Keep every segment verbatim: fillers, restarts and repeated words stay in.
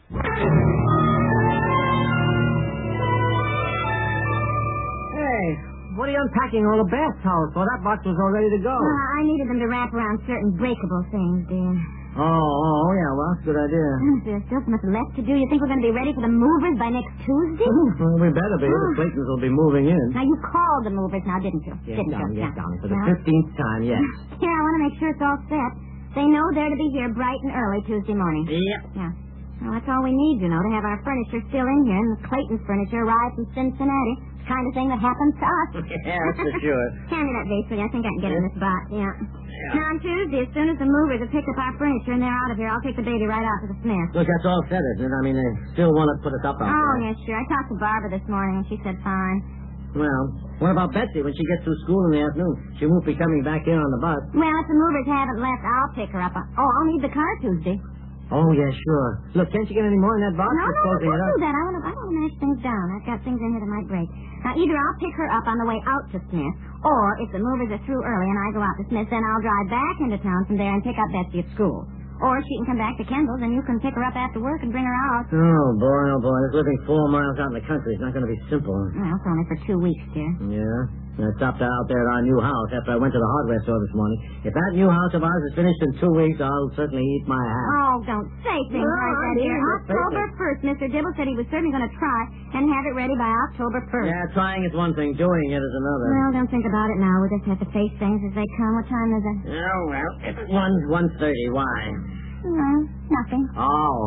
Hey, what are you unpacking all the bath towels for? That box was all ready to go. Uh, I needed them to wrap around certain breakable things, dear. Oh, oh, oh, yeah, well, that's a good idea. Oh, there's still so much left to do. You think we're going to be ready for the movers by next Tuesday? Well, we better be. Oh. The Claytons will be moving in. Now, you called the movers now, didn't you? Yes, didn't darling, you? yes, Yeah. darling. For the Well, fifteenth time, yes. Here, I want to make sure it's all set. They know they're to be here bright and early Tuesday morning. Yep. Yeah. Well, that's all we need, you know, to have our furniture still in here, and the Clayton's furniture arrive from Cincinnati. It's the kind of thing that happens to us. Yeah, for sure. Hand me that vase, will you? I think I can get Yeah. in this box. Yeah. Yeah. Now, on Tuesday, as soon as the movers have picked up our furniture and they're out of here, I'll take the baby right out to the Smith. Look, that's all set, isn't it? I mean, they still want to put us up out Oh, there. yes, sure. I talked to Barbara this morning, and she said fine. Well, what about Betsy when she gets through school in the afternoon? She won't be coming back here on the bus. Well, if the movers haven't left, I'll pick her up. On... Oh, I'll need the car Tuesday. Oh, yeah, sure. Look, can't you get any more in that box? No, Just no, closing don't it up. do that. I want to I want to mash things down. I've got things in here that might break. Now, either I'll pick her up on the way out to Smith, or if the movers are through early and I go out to Smith, then I'll drive back into town from there and pick up Betsy at school. Or she can come back to Kendall's and you can pick her up after work and bring her out. Oh, boy, oh, boy. This living four miles out in the country is not going to be simple. Well, it's only for two weeks, dear. Yeah? I stopped out there at our new house after I went to the hardware store this morning. If that new house of ours is finished in two weeks, I'll certainly eat my hat. Oh, don't say things No, like I that, dear. mean it, October Baker. first. Mister Dibble said he was certainly going to try and have it ready by October first. Yeah, trying is one thing. Doing it is another. Well, don't think about it now. We'll just have to face things as they come. What time is it? Oh, well, it's one, one thirty. Why? No, nothing. Oh.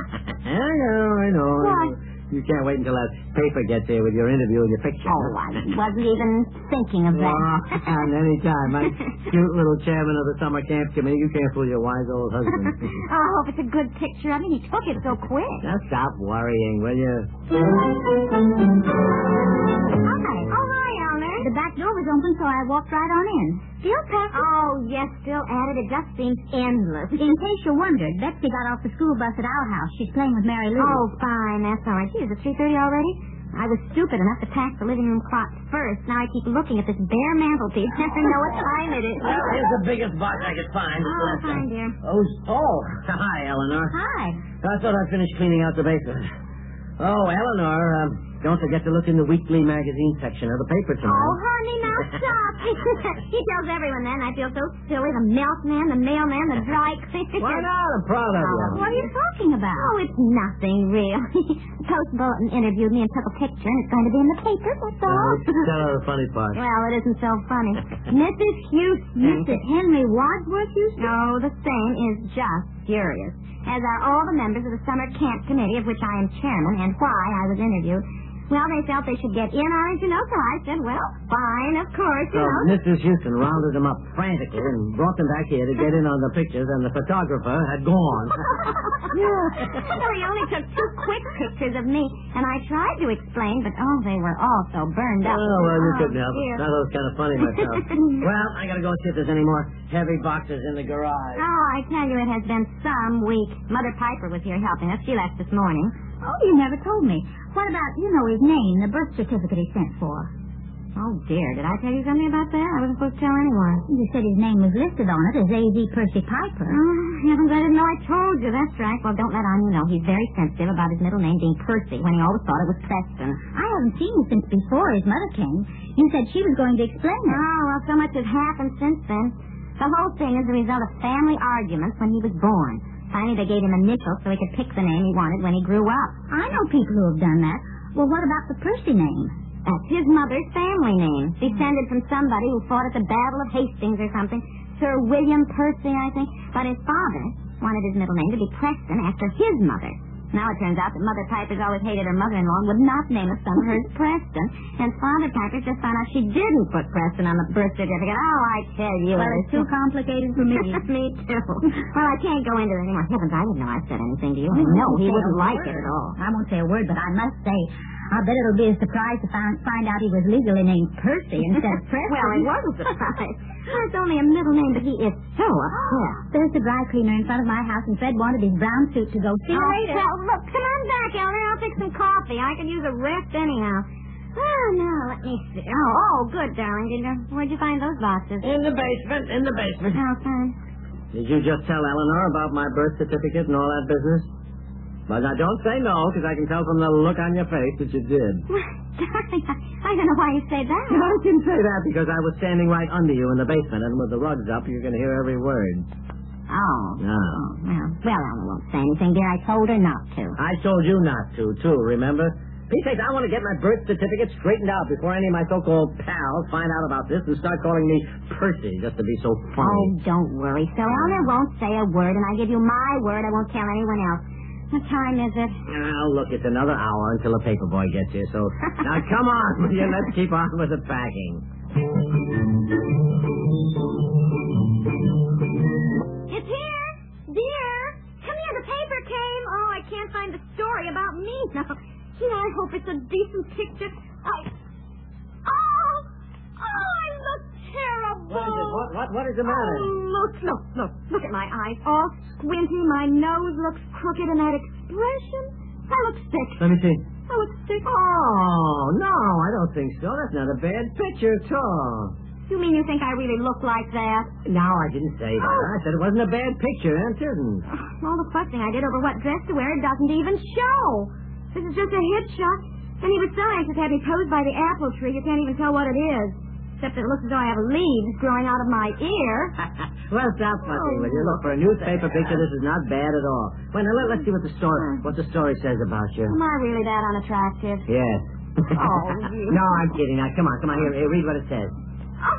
I know, I know. What? You can't wait until that paper gets here with your interview and your picture. Oh, I wasn't even thinking of that. Oh, and any time. My cute little chairman of the summer camp committee, you can't fool your wise old husband. Oh, I hope it's a good picture. I mean, he took it so quick. Now stop worrying, will you? Hi. Oh, hi, Elmer. The back door was open, so I walked right on in. Still packed? Oh, yes, still at it. It just seems endless. In case you wondered, Betsy got off the school bus at our house. She's playing with Mary Lou. Oh, fine. That's all right. Gee, is it three thirty already? I was stupid enough to pack the living room clock first. Now I keep looking at this bare mantelpiece. I never know what time it is. Well, here's the biggest box I could find. Oh, fine, dear. Oh, oh. Hi, Eleanor. Hi. I thought I'd finished cleaning out the basement. Oh, Eleanor, um, don't forget to look in the weekly magazine section of the paper tonight. Oh, honey, now stop. He tells everyone that, and I feel so silly. The milkman, the mailman, the dry cleaner. Why not? I'm proud of you. What are you talking about? Oh, it's nothing, really. The Post Bulletin interviewed me and took a picture, and it's going to be in the paper, that's all. Tell her the funny part. Well, it isn't so funny. Missus Houston. Mister Henry Wadsworth Houston? No, the same is just furious. As are all the members of the summer camp committee, of which I am chairman, and why I was interviewed. Well, they felt they should get in on it, you know, so I said, well, fine, of course, you So know. Missus Houston rounded them up frantically and brought them back here to get in on the pictures, and the photographer had gone. Well, he only took two quick pictures of me, and I tried to explain, but, oh, they were all so burned up. Oh, well, you Oh, couldn't help dear. it. That was kind of funny myself. Well, I gotta go see if there's any more heavy boxes in the garage. Oh, I tell you, it has been some week. Mother Piper was here helping us. She left this morning. Oh, you never told me. What about, you know, his name, the birth certificate he sent for? Oh, dear. Did I tell you something about that? I wasn't supposed to tell anyone. You said his name was listed on it as A Z Percy Piper. Oh, heavens, I didn't know I told you. That's right. Well, don't let on you know. He's very sensitive about his middle name being Percy when he always thought it was Preston. I haven't seen you since before his mother came. You said she was going to explain it. Oh, well, so much has happened since then. The whole thing is the result of family arguments when he was born. Finally, they gave him initials so he could pick the name he wanted when he grew up. I know people who have done that. Well, what about the Percy name? That's his mother's family name. Descended from somebody who fought at the Battle of Hastings or something. Sir William Percy, I think. But his father wanted his middle name to be Preston after his mother. Now it turns out that Mother Piper's always hated her mother-in-law and would not name a son of hers Preston. And Father Piper just found out she didn't put Preston on the birth certificate. Oh, I tell you. Well, it's too complicated for me. Me too. Well, I can't go into it anymore. Heavens, I didn't know I said anything to you. I know he wouldn't like it at all. I won't say a word, but I must say, I bet it'll be a surprise to find, find out he was legally named Percy instead of Preston. Well, it was a surprise. Well, it's only a middle name, but he is so upset. There's the dry cleaner in front of my house, and Fred wanted his brown suit to go. See you Oh, later. well, look, come on back, Elmer. I'll fix some coffee. I can use a rest anyhow. Oh, now, let me see. Oh, oh, good, darling. Did you, where'd you find those boxes? In the basement, in the basement. Oh, fine. Did you just tell Eleanor about my birth certificate and all that business? But now don't say no, because I can tell from the look on your face that you did. Darling, I, I don't know why you say that. I can say that because I was standing right under you in the basement, and with the rugs up, you're going to hear every word. Oh. No. Oh, well, well, Ellen won't say anything, dear. I told her not to. I told you not to, too, remember? Pete sakes, I want to get my birth certificate straightened out before any of my so-called pals find out about this and start calling me Percy just to be so funny. Oh, don't worry. So Eleanor won't say a word, and I give you my word I won't tell anyone else. What time is it? Oh, look, it's another hour until the paper boy gets here, so now come on, will you? Let's keep on with the packing. It's here! Dear! Come here, the paper came! Oh, I can't find the story about me. No. Gee, I hope it's a decent picture. I... Oh! Oh, I look terrible! What is it? What, what, what is the matter? Oh, look, look, look. Look at my eyes. All squinty. My nose looks crooked, and that expression. I look sick. Let me see. I look sick. Oh, no, I don't think so. That's not a bad picture at all. You mean you think I really look like that? No, I didn't say that. Oh. I said it wasn't a bad picture, and it isn't. All the fussing I did over what dress to wear doesn't even show. This is just a hip shot. And he was so anxious to have me posed by the apple tree, you can't even tell what it is. Except that it looks as though I have leaves growing out of my ear. Well, stop fussing, will you? Look, for a newspaper picture, this is not bad at all. Well, now, let, let's see what the story what the story says about you. Am I really that unattractive? Yes. Oh, you... No, I'm kidding. Now, come on, come on. Here, here read what it says. Oh,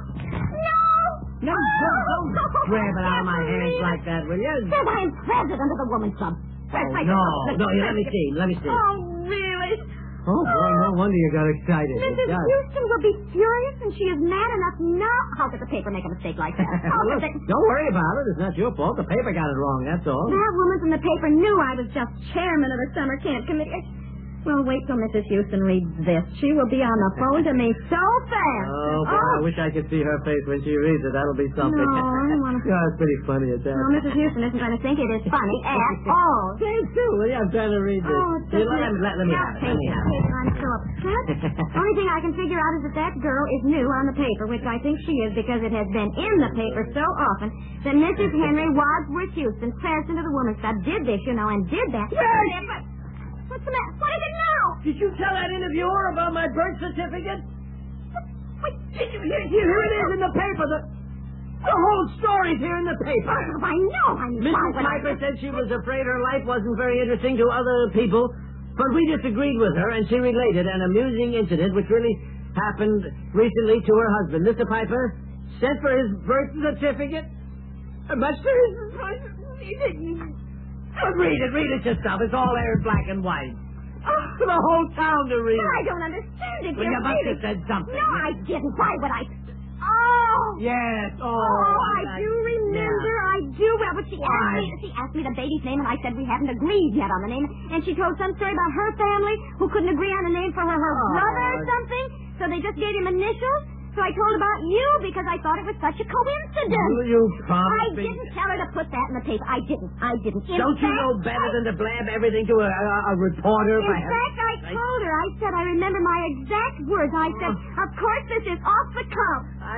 no! No, don't, don't grab it out of my hands like that, will you? Says I'm president of the Women's Club. Oh, no, no, let me see, let me see. Oh, really? Oh, boy, no wonder you got excited. Missus Houston will be furious, and she is mad enough now. How could the paper make a mistake like that? How Look, could they... don't worry about it. It's not your fault. The paper got it wrong, that's all. That woman from the paper knew I was just chairman of the summer camp committee. Well, wait till Missus Houston reads this. She will be on the phone to me so fast. Oh, boy, I wish I could see her face when she reads it. That'll be something. No, I don't want to... Yeah, it's pretty funny at that. No, Missus Houston isn't going to think it is funny at all. Thanks, too. Well, yeah, I'm trying to read this. Oh, it's Here, just... let, let, let me have it. Let me have it. I'm so upset. Only thing I can figure out is that that girl is new on the paper, which I think she is because it has been in the paper so often that Missus Henry Wadsworth Houston, president of the Women's Club, did this, you know, and did that. Yes! What's the matter? What is it now? Did you tell that interviewer about my birth certificate? Wait, Did you, here, here it is in the paper. The, the whole story's here in the paper. Oh, I know. I know. Missus Piper said she was afraid her life wasn't very interesting to other people, but we disagreed with her, and she related an amusing incident which really happened recently to her husband. Mister Piper sent for his birth certificate, much to his surprise, he didn't. Oh, read it, read it yourself. It's all there in black and white. Oh, for the whole town to read. I don't understand it. Well, You're you must really... have said something. No, I didn't. Why would I... Oh! Yes, oh. Oh, I do remember. Yeah. I do. Well, but she Why? asked me, she asked me the baby's name, and I said we haven't agreed yet on the name. And she told some story about her family who couldn't agree on a name for her, her Oh. brother or something. So they just gave him initials. So I told about you because I thought it was such a coincidence. Will you promise I me? didn't tell her to put that in the paper. I didn't. I didn't. In Don't you fact, know better I... than to blab everything to a, a, a reporter? In by fact, I I... told her. I said, I remember my exact words. I said, of course this is off the cuff. I...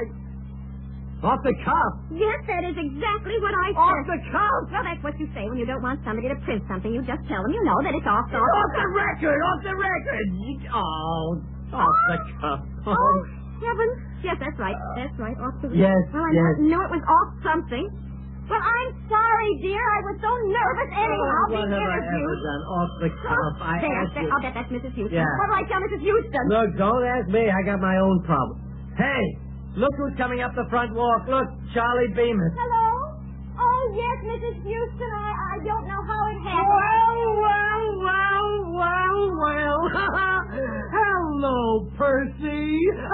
Off the cuff? Yes, that is exactly what I said. Off the cuff? Well, that's what you say when you don't want somebody to print something. You just tell them you know that it's off the Off the record! Off the record! Oh, off the cuff. Oh, oh heavens. Yes, that's right. That's right. Off the Yes, well, I yes. knew it was off something. Well, I'm sorry, dear. I was so nervous anyhow. Oh, what being have I interviewed. ever done? Off the cuff. I there, asked there. you. I'll bet that's Missus Houston. Yeah. What do I tell Missus Houston? Look, don't ask me. I got my own problem. Hey, look who's coming up the front walk. Look, Charlie Bemis. Hello? Oh, yes, Missus Houston. I, I don't know how it happened. Well, well, well, well, well. Hello, Percy.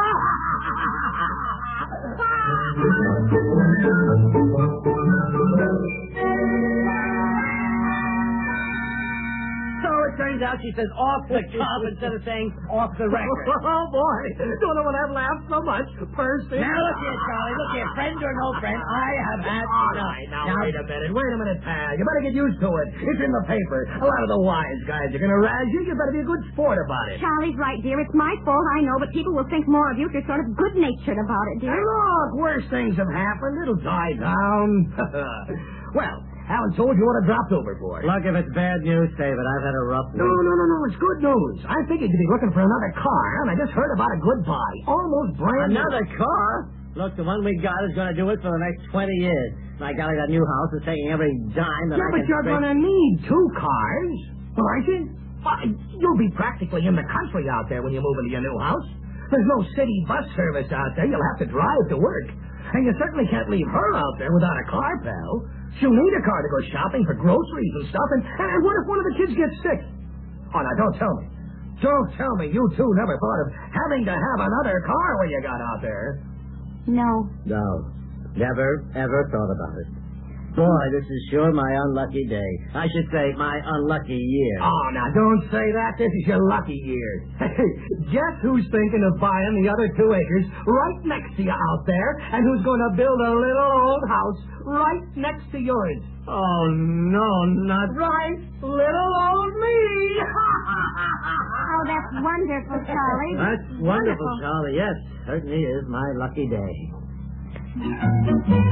So it turns out she says off the cuff instead of saying off the record. Oh, boy. Don't know when I've laughed so much. Percy. Now, look here, Charlie. Look here. Friend or no friend, I have had All enough. right, now, wait a minute. Wait a minute, pal. You better get used to it. It's in the paper. A lot of the wise guys are going to razz you. You better be a good sport about it. Charlie's right, dear. It's my fault, I know, but people will think more of you if you're sort of good-natured about it, dear. Hey, look, worse things have happened. It'll die down. Well, Alan told you what I dropped overboard. Look, if it's bad news, save it. I've had a rough week. No, no, no, no. It's good news. I figured you'd be looking for another car, and I just heard about a good buy. Almost brand new. Another car? Look, the one we got is going to do it for the next twenty years. My golly, that new house is taking every dime that Yeah, I but can you're scrape. going to need two cars. Well, aren't you? Why, you'll be practically in the country out there when you move into your new house. There's no city bus service out there. You'll have to drive to work. And you certainly can't leave her out there without a car, pal. She'll need a car to go shopping for groceries and stuff. And, and what if one of the kids gets sick? Oh, now, don't tell me. Don't tell me you two never thought of having to have another car when you got out there. No. No. Never, ever thought about it. Boy, this is sure my unlucky day. I should say my unlucky year. Oh, now, don't say that. This is your lucky year. Guess who's thinking of buying the other two acres right next to you out there, and who's going to build a little old house right next to yours? Oh, no, not Right, little old me. Oh, that's wonderful, Charlie. That's wonderful, Charlie. Yes, certainly is my lucky day.